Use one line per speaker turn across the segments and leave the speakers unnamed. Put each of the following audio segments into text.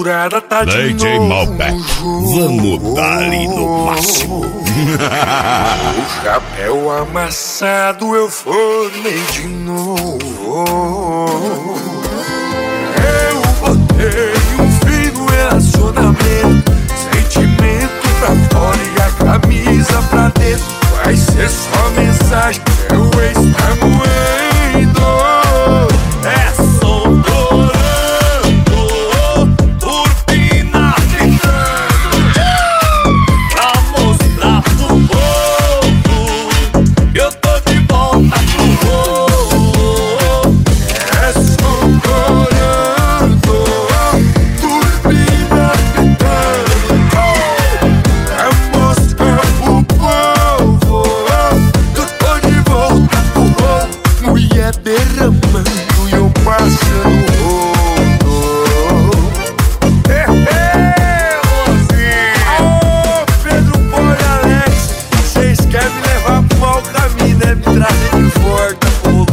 misturada tá de
DJ
novo.
Malbec, vamos dar ali no máximo.
O chapéu amassado eu formei de novo. Eu botei um fim no relacionamento, sentimento pra fora e a camisa pra dentro. Vai ser só mensagem, meu ex tá moendo. É som chorando, turbina gritando, pra mostrar pro povo que eu tô de volta pro povo. É som chorando, turbina gritando, pra mostrar pro povo que eu tô de volta pro povo. Mulher derramando e eu passando rodo. Ô Pedro, Paulo e Alex, vocês querem me levar pro mau caminho, né? Me trazer de volta, pô.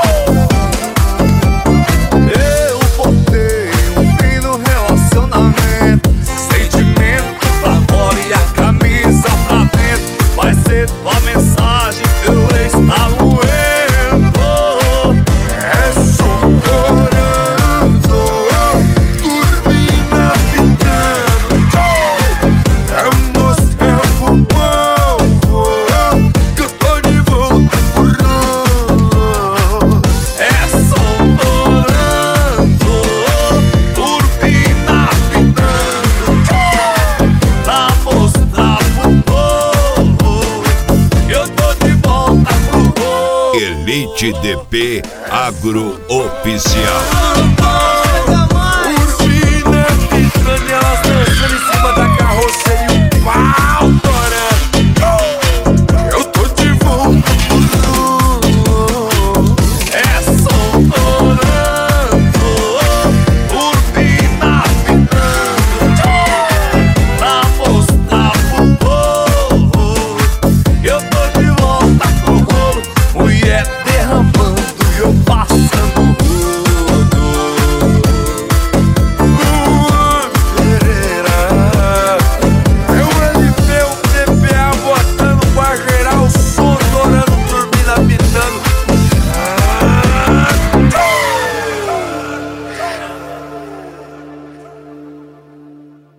Eu botei um fim no relacionamento, sentimento pra fora e a camisa pra dentro. Vai ser tua mensagem, teu ex tá moendo. É som chorando, turbina pitando, pra mostrar pro povo que eu tô de volta pro rolo. É som chorando, turbina pitando, pra mostrar pro povo que eu tô de volta pro rolo.
Elite DP Agro Oficial.